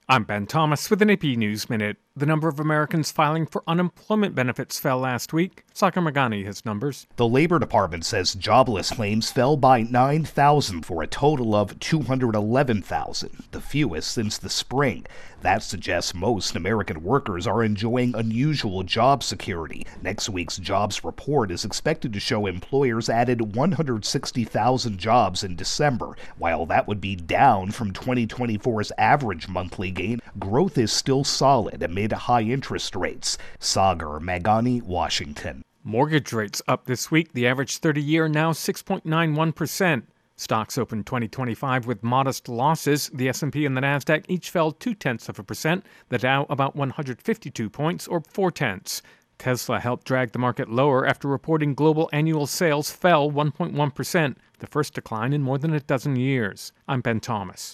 I'm Ben Thomas with an AP News Minute. The number of Americans filing for unemployment benefits fell last week. Sagar Meghani has numbers. The Labor Department says jobless claims fell by 9,000 for a total of 211,000, the fewest since the spring. That suggests most American workers are enjoying unusual job security. Next week's jobs report is expected to show employers added 160,000 jobs in December. While that would be down from 2024's average monthly gain, growth is still solid amid high interest rates. Sagar Meghani, Washington. Mortgage rates up this week. The average 30-year now 6.91%. Stocks opened 2025 with modest losses. The S&P and the Nasdaq each fell 0.2%. The Dow about 152 points, or 0.4. Tesla helped drag the market lower after reporting global annual sales fell 1.1%, the first decline in more than a dozen years. I'm Ben Thomas.